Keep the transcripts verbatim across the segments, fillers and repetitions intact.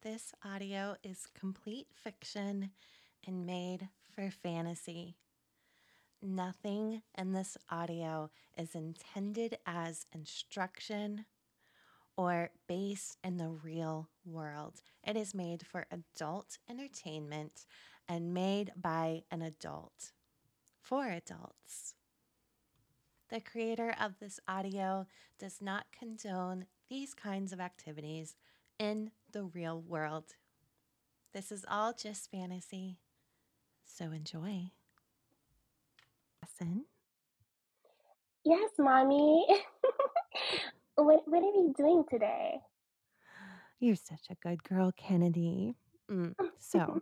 This audio is complete fiction and made for fantasy. Nothing in this audio is intended as instruction or based in the real world. It is made for adult entertainment and made by an adult for adults. The creator of this audio does not condone these kinds of activities in the real world. This is all just fantasy, so enjoy. Lesson. Yes, mommy. what what are we doing today? You're such a good girl, Kennedy. Mm, So,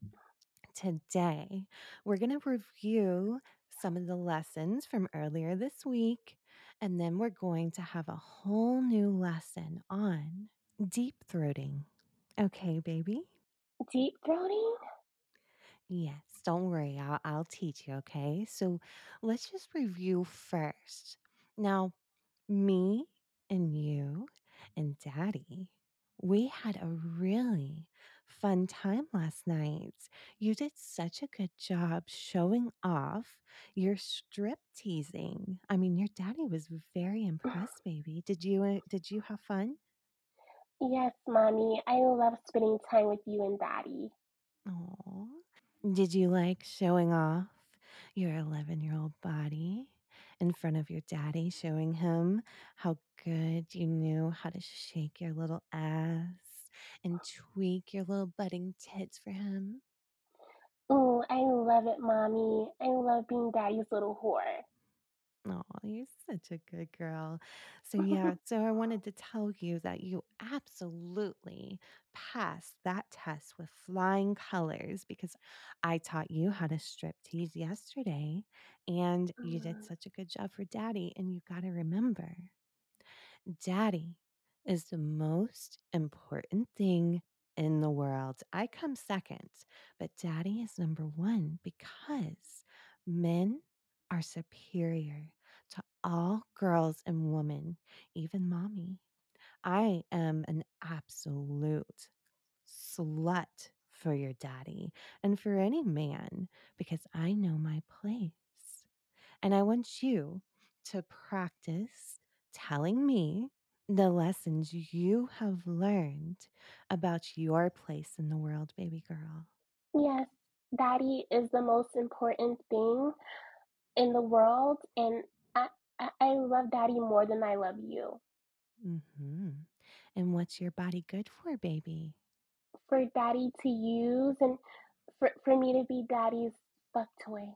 today we're going to review some of the lessons from earlier this week, and then we're going to have a whole new lesson on deep throating. Okay, baby? Deep throating? Yes, don't worry. I'll, I'll teach you, okay? So let's just review first. Now, me and you and Daddy, we had a really fun time last night. You did such a good job showing off your strip teasing. I mean, your daddy was very impressed, baby. Did you uh, did you have fun? Yes, mommy. I love spending time with you and daddy. Oh, did you like showing off your eleven year old body in front of your daddy, showing him how good you knew how to shake your little ass and tweak your little budding tits for him? Oh, I love it, mommy. I love being daddy's little whore. Oh, you're such a good girl. So, yeah, so I wanted to tell you that you absolutely passed that test with flying colors because I taught you how to strip tease yesterday and you did Mm, such a good job for daddy. And you got to remember, daddy is the most important thing in the world. I come second, but daddy is number one because men are superior to all girls and women, even mommy. I am an absolute slut for your daddy and for any man because I know my place. And I want you to practice telling me the lessons you have learned about your place in the world, baby girl. yes, daddy is the most important thing in the world, and I, I, I love daddy more than I love you. hmm And what's your body good for, baby? For daddy to use and for, for me to be daddy's fuck toy.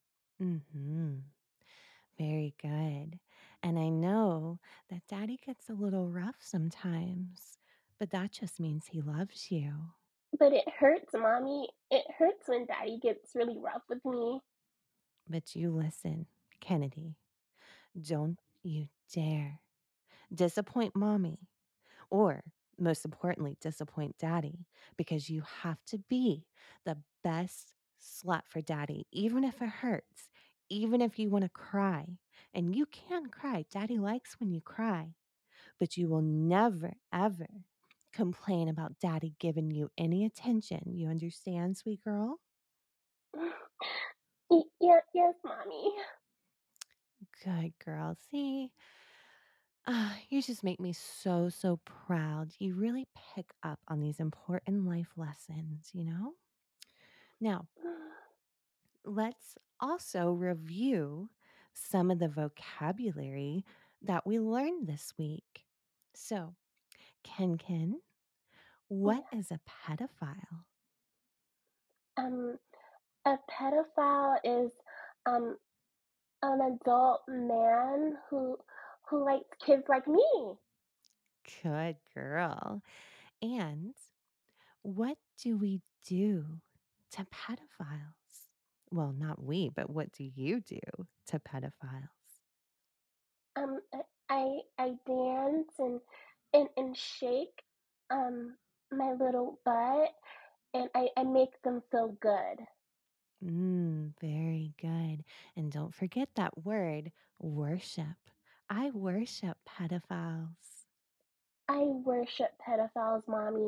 hmm Very good. And I know that daddy gets a little rough sometimes, but that just means he loves you. But it hurts, mommy. It hurts when daddy gets really rough with me. But you listen, Kennedy, don't you dare disappoint mommy or most importantly, disappoint daddy because you have to be the best slut for daddy, even if it hurts, even if you want to cry. And you can cry. Daddy likes when you cry, but you will never, ever complain about daddy giving you any attention. You understand, sweet girl? Yeah, yes, mommy. Good girl. See, ah, you just make me so, so proud. You really pick up on these important life lessons, you know? Now, let's also review some of the vocabulary that we learned this week. So, Ken Ken, what Yeah. is a pedophile? Um, a pedophile is um an adult man who who likes kids like me. Good girl. And what do we do to pedophiles? Well, not we, but what do you do to pedophiles? Um, I I, I dance and and and shake um my little butt, and I, I make them feel good. Mm, very good. And don't forget that word, worship. I worship pedophiles. I worship pedophiles, mommy.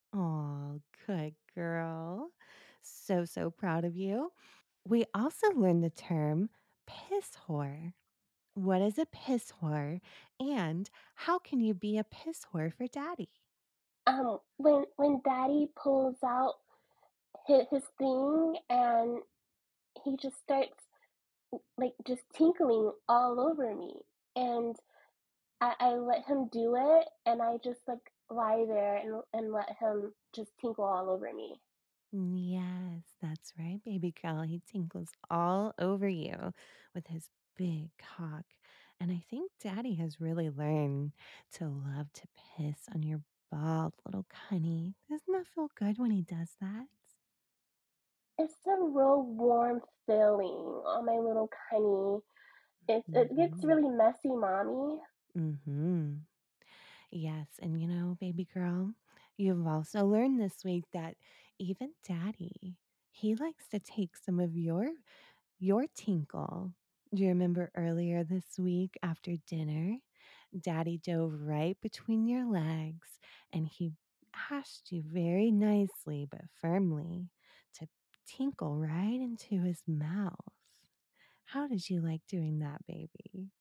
Oh, good girl. So, so proud of you. We also learned the term piss whore. What is a piss whore? And how can you be a piss whore for daddy? Um, when when Daddy pulls out his, his thing and he just starts like just tinkling all over me, and I, I let him do it, and I just like lie there and and let him just tinkle all over me. Yes, that's right, baby girl. He tinkles all over you with his big cock. And I think daddy has really learned to love to piss on your bald little cunny. Doesn't that feel good when he does that? It's a real warm feeling on my little cunny. It it gets Mm-hmm. really messy, mommy. Mm-hmm. Yes. And you know, baby girl, you've also learned this week that even daddy, he likes to take some of your Your tinkle. Do you remember earlier this week after dinner? Daddy dove right between your legs and he asked you very nicely but firmly to tinkle right into his mouth. How did you like doing that, baby?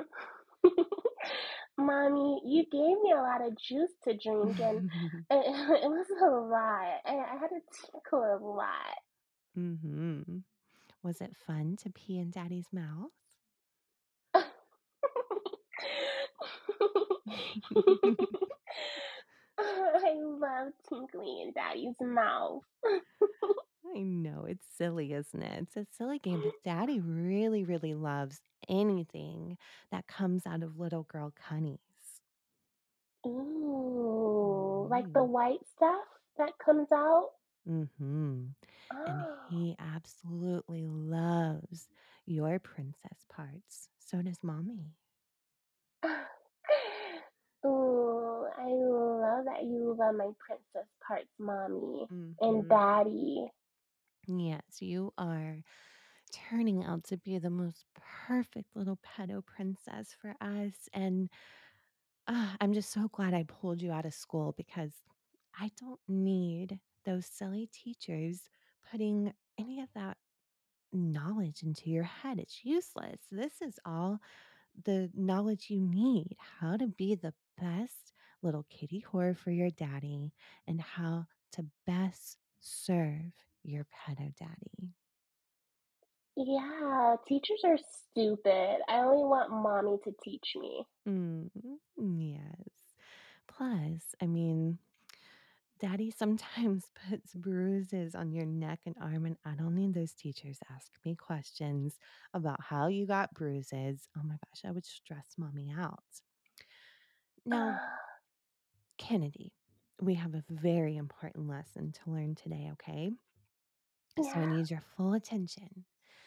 Mommy, you gave me a lot of juice to drink, and it, it was a lot. I, I had to tinkle a lot. hmm Was it fun to pee in daddy's mouth? I love tinkling in Daddy's mouth. I know it's silly, isn't it? It's a silly game, but daddy really, really loves anything that comes out of little girl Cunnies. Ooh, like the Mm-hmm. white stuff that comes out? Mm-hmm. And Oh. he absolutely loves your princess parts. So does mommy. Ooh, I love that you love my princess parts, Mommy and Mm-hmm. Daddy. Yes, you are turning out to be the most perfect little pedo princess for us. And Ah, I'm just so glad I pulled you out of school because I don't need those silly teachers putting any of that knowledge into your head. It's useless. This is all the knowledge you need how to be the best little kitty whore for your daddy and how to best serve your pedo daddy. Yeah, teachers are stupid. I only want Mommy to teach me. Mm, yes. Plus, I mean, Daddy sometimes puts bruises on your neck and arm, and I don't need those teachers ask me questions about how you got bruises. Oh my gosh, I would stress mommy out. Now, Kennedy, we have a very important lesson to learn today, okay? So I Yeah, need your full attention.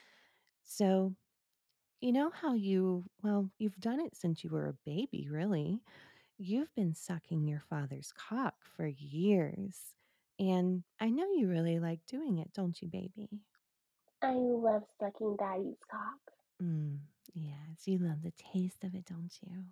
So, you know how you, well, you've done it since you were a baby, really. You've been sucking your father's cock for years. And I know you really like doing it, don't you, baby? I love sucking Daddy's cock. Mm, yes, you love the taste of it, don't you?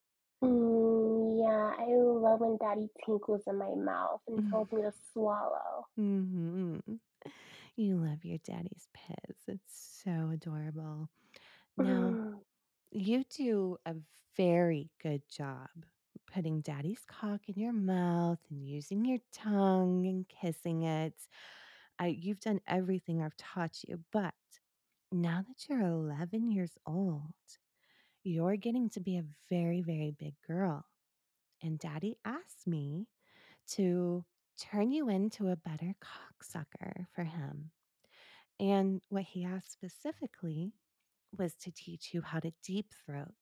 Mm, yeah, I love when Daddy tinkles in my mouth and tells me to swallow. hmm You love your daddy's piss. It's so adorable. Now, Mm, you do a very good job putting daddy's cock in your mouth and using your tongue and kissing it. I, you've done everything I've taught you, but now that you're eleven years old, you're getting to be a very, very big girl. And daddy asked me to turn you into a better cocksucker for him. And what he asked specifically was to teach you how to deep throat.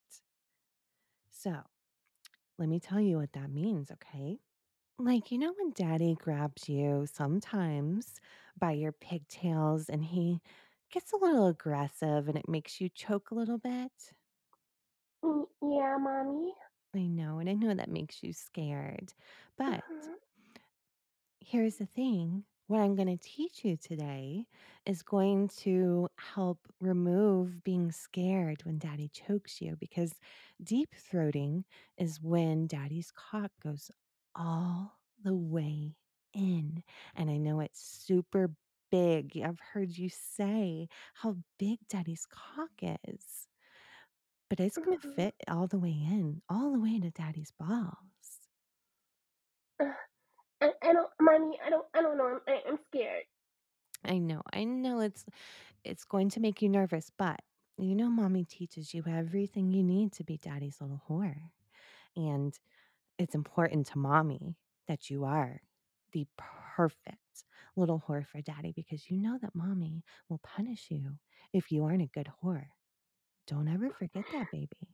So let me tell you what that means, okay? Like, you know, when daddy grabs you sometimes by your pigtails and he gets a little aggressive and it makes you choke a little bit? mm, yeah, Mommy. I know, and I know that makes you scared. But Mhm. here's the thing, what I'm going to teach you today is going to help remove being scared when daddy chokes you because deep throating is when daddy's cock goes all the way in. And I know it's super big. I've heard you say how big daddy's cock is, but it's going to Mhm. fit all the way in, all the way to daddy's balls. Ugh, I I don't mommy, I don't I don't know, I'm I I'm scared. I know, I know it's it's going to make you nervous, but you know, mommy teaches you everything you need to be daddy's little whore. And it's important to mommy that you are the perfect little whore for daddy because you know that mommy will punish you if you aren't a good whore. Don't ever forget that, baby.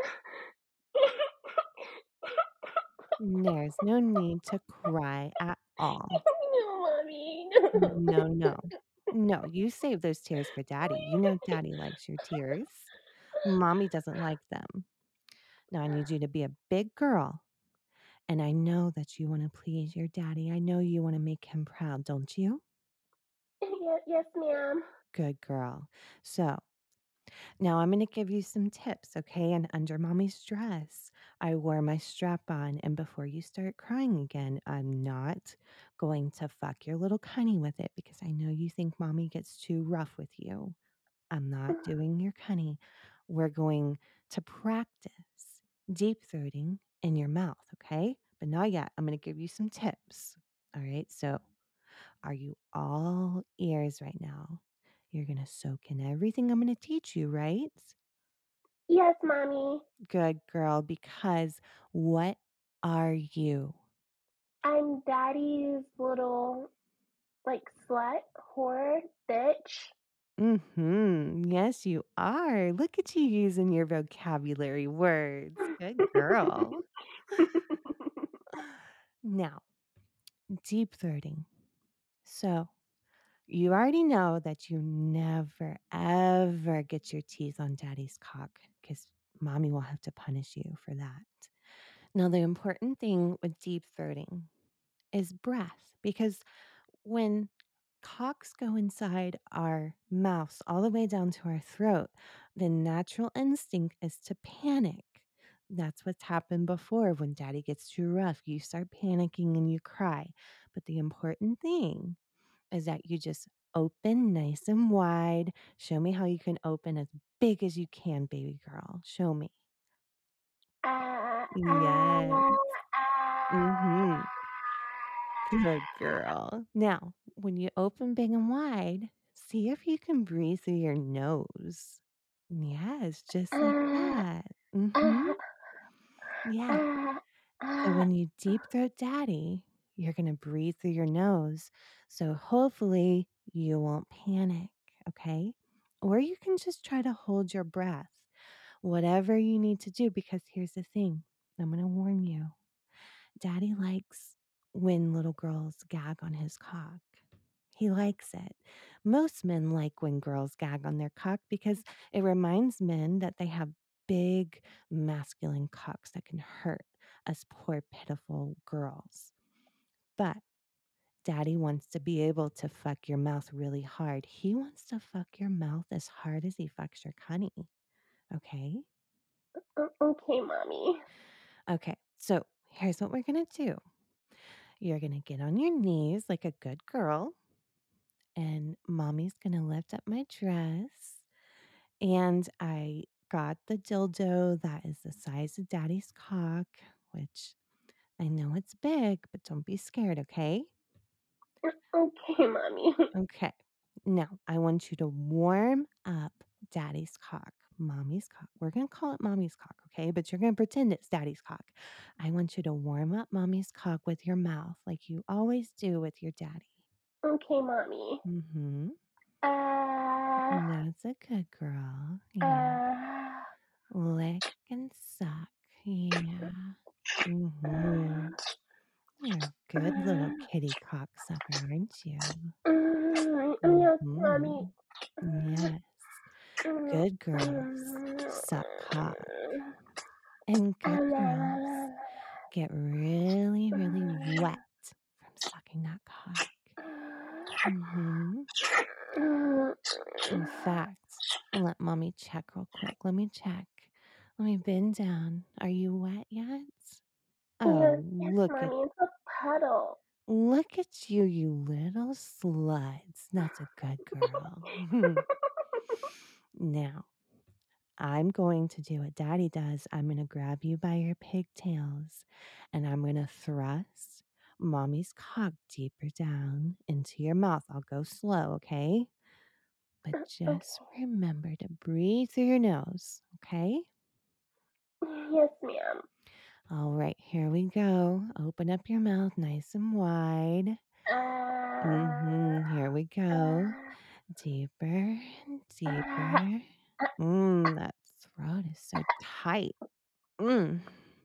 There's no need to cry at all. No, mommy, No, no. no. No, you save those tears for daddy. You know daddy likes your tears. Mommy doesn't like them. Now I need you to be a big girl, and I know that you wanna please your daddy. I know you wanna make him proud, don't you? Yeah, yes, ma'am. Good girl. So, now I'm gonna give you some tips, okay? And under mommy's dress, I wear my strap on, and before you start crying again, I'm not going to fuck your little cunny with it because I know you think mommy gets too rough with you. I'm not doing your cunny. We're going to practice deep throating in your mouth, okay? But not yet. I'm going to give you some tips. All right. So, are you all ears right now? You're going to soak in everything I'm going to teach you, right? Yes, mommy. Good girl, because what are you? I'm daddy's little, like, slut, whore, bitch. Mhm. Yes, you are. Look at you using your vocabulary words. Good girl. Now, deep throating. So, you already know that you never, ever get your teeth on daddy's cock because mommy will have to punish you for that. Now, the important thing with deep throating is breath because when cocks go inside our mouths all the way down to our throat, the natural instinct is to panic. That's what's happened before when daddy gets too rough. You start panicking and you cry. But the important thing is that you just open nice and wide. Show me how you can open as big as you can, baby girl. Show me. Ah, Yes. ah, ah. Mhm. Good girl. Now, when you open big and wide, see if you can breathe through your nose. Yes, just like Ah, that. Mhm. ah, Yeah. ah, So ah. when you deep throat daddy, you're going to breathe through your nose. So hopefully you won't panic, okay? Or you can just try to hold your breath. Whatever you need to do because here's the thing. I'm going to warn you. Daddy likes when little girls gag on his cock. He likes it. Most men like when girls gag on their cock because it reminds men that they have big masculine cocks that can hurt us poor, pitiful girls. But daddy wants to be able to fuck your mouth really hard. He wants to fuck your mouth as hard as he fucks your cunny. Okay? O- okay, mommy. Okay. So here's what we're going to do. You're going to get on your knees like a good girl, and mommy's going to lift up my dress. And I got the dildo that is the size of daddy's cock, which I know it's big, but don't be scared, okay? Okay, mommy. Okay. Now, I want you to warm up daddy's cock, mommy's cock. We're going to call it mommy's cock, okay? But you're going to pretend it's daddy's cock. I want you to warm up mommy's cock with your mouth like you always do with your daddy. Okay, mommy. Mhm. Ah, That's a good girl. Yeah. ah. Lick and suck. Yeah. Mhm. You're a good little kitty cocksucker, aren't you? Mm, yes, mommy. Mhm. Yes. Mm, Good girls mm, suck cock. And good girls mm. get really, really wet from sucking that cock. Mhm. In fact, let mommy check real quick. Let me check. Let me bend down. Are you wet yet? Yes, Oh, yes, look at mommy, it's a puddle. Look at you, you little sluts. That's a good girl. Now, I'm going to do what daddy does. I'm going to grab you by your pigtails and I'm going to thrust mommy's cock deeper down into your mouth. I'll go slow, okay? But just Okay. remember to breathe through your nose, okay? Yes, ma'am. All right, here we go. Open up your mouth nice and wide. Uh, Mhm, here we go. uh, Deeper and uh, deeper. Mm, that throat is so tight. Mm.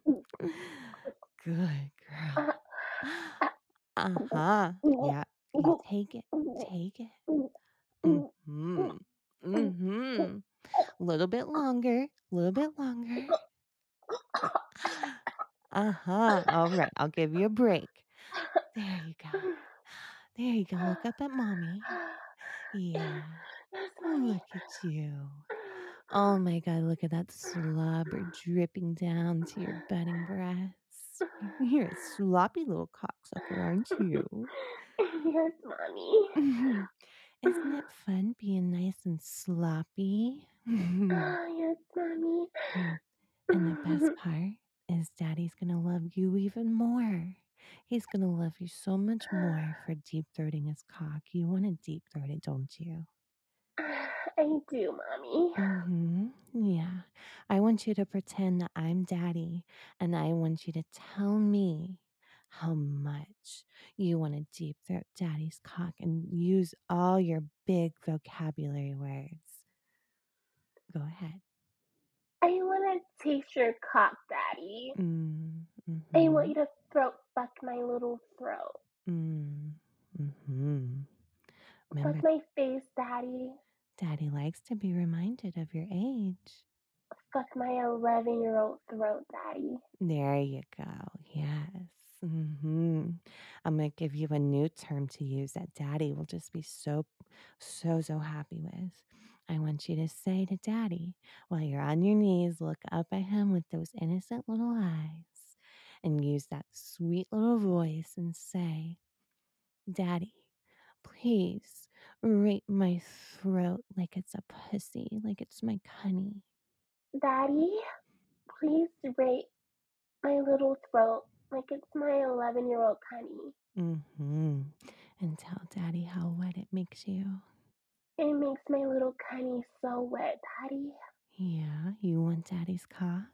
Good girl. uh, Uh-huh. Yeah, you take it. Take it. Mhm. Mhm. Little bit longer. Little bit longer. Uh-huh. All right, I'll give you a break. There you go. There you go. Look up at mommy. Yeah. Yes, mommy. Look at you. Oh my god, look at that slobber dripping down to your budding breasts. You're a sloppy little cocksucker, aren't you? Yes, mommy. Mhm. Isn't it fun being nice and sloppy? Mhm. Oh, yes, mommy. Mm. And the best part is daddy's gonna love you even more. He's gonna love you so much more for deep throating his cock. You want to deep throat it, don't you? I do, mommy. Mhm. Yeah. I want you to pretend that I'm daddy and I want you to tell me how much you want to deep throat daddy's cock and use all your big vocabulary words. Go ahead. I want to taste your cock, daddy. Mm, I want you mhm. to throat fuck my little throat. Mm, mhm. Fuck Remember, my face, daddy. daddy likes to be reminded of your age. Fuck my eleven year old throat, daddy. There you go. Yes. hmm I'm going to give you a new term to use that daddy will just be so, so, so happy with. I want you to say to daddy, while you're on your knees, look up at him with those innocent little eyes and use that sweet little voice and say, Daddy, please rape my throat like it's a pussy, like it's my cunny. Daddy, please rate my little throat like it's my eleven year old honey. Mm-hmm. And tell daddy how wet it makes you. It makes my little cunny so wet, daddy. Yeah, you want daddy's cock?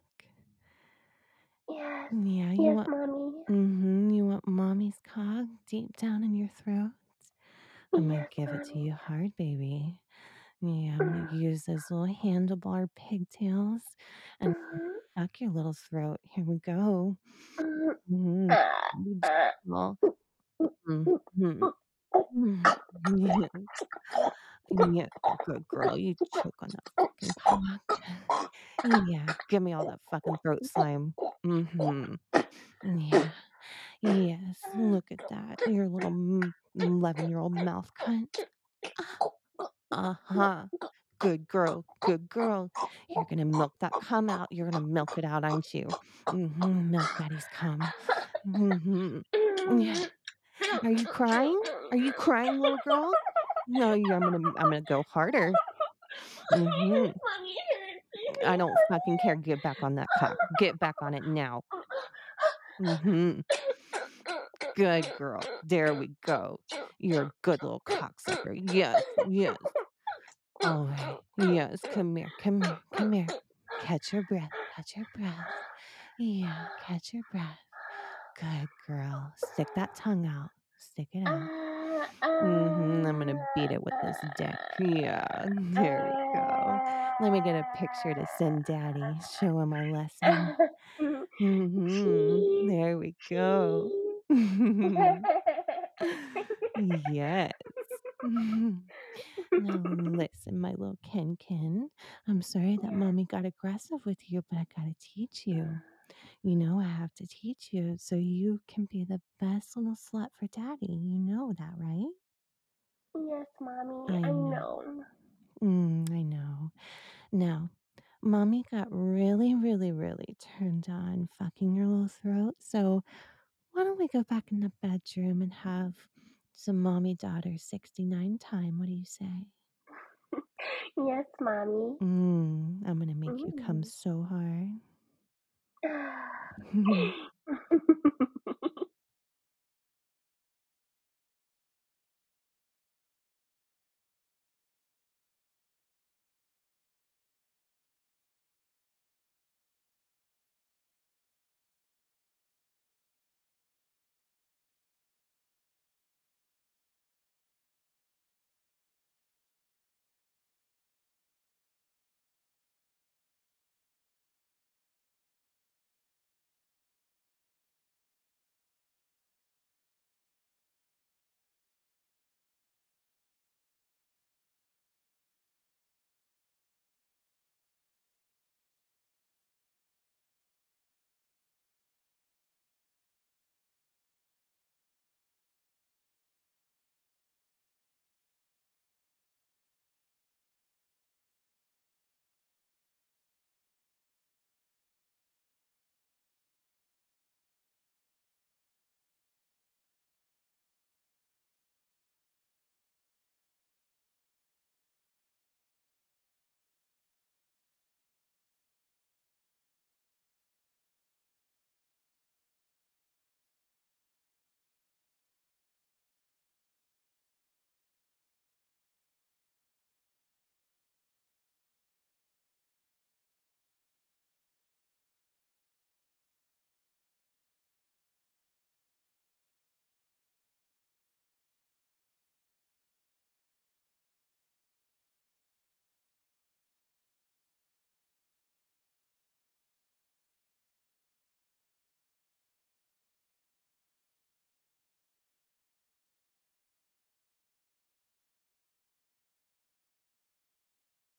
Yes. Yeah, you Yes, want mommy. mm-hmm, you want mommy's cock deep down in your throat? I'm gonna Yes, give it to mommy. you hard, baby. Yeah, I'm gonna use those little handlebar pigtails and Mhm. suck your little throat. Here we go. Mhm. Mhm. Ah, You ah. gentle. Mhm. Mhm. Yeah. Yeah, good girl. You choke on that fucking cock. Yeah, give me all that fucking throat slime. Mhm. Yeah. Yes, look at that. Your little eleven-year-old mouth cunt. Ah, uh-huh. Good girl, good girl. You're gonna milk that cum out. You're gonna milk it out, aren't you? Mhm, milk daddy's cum. Mhm. Yeah. Are you crying? Are you crying, little girl? No, you I'm gonna I'm gonna go harder. Mhm. Mommy hurts. I don't fucking care. Get back on that cock. Get back on it now. Mhm. Good girl. There we go. You're a good little cocksucker. Yes, yes. All right. Yes, come here. Come here. Come here. Catch your breath. Catch your breath. Yeah, catch your breath. Good girl. Stick that tongue out. Stick it out. Ah, Mhm, I'm gonna ah, beat it with this dick. Yeah, ah, there we go. Let me get a picture to send daddy. Show him our lesson. ah. Mhm, Cheese, there we go. cheese. Yes. Now listen, my little Ken Ken. I'm sorry that Yeah. mommy got aggressive with you, but I gotta teach you. You know I have to teach you so you can be the best little slut for daddy. You know that, right? Yes, mommy, I I know. know. Mm, I know. Now, mommy got really, really, really turned on fucking your little throat. So Why don't we go back in the bedroom and have some mommy daughter sixty-nine time? What do you say? Yes, mommy. Mm, I'm gonna make you come Mm. so hard.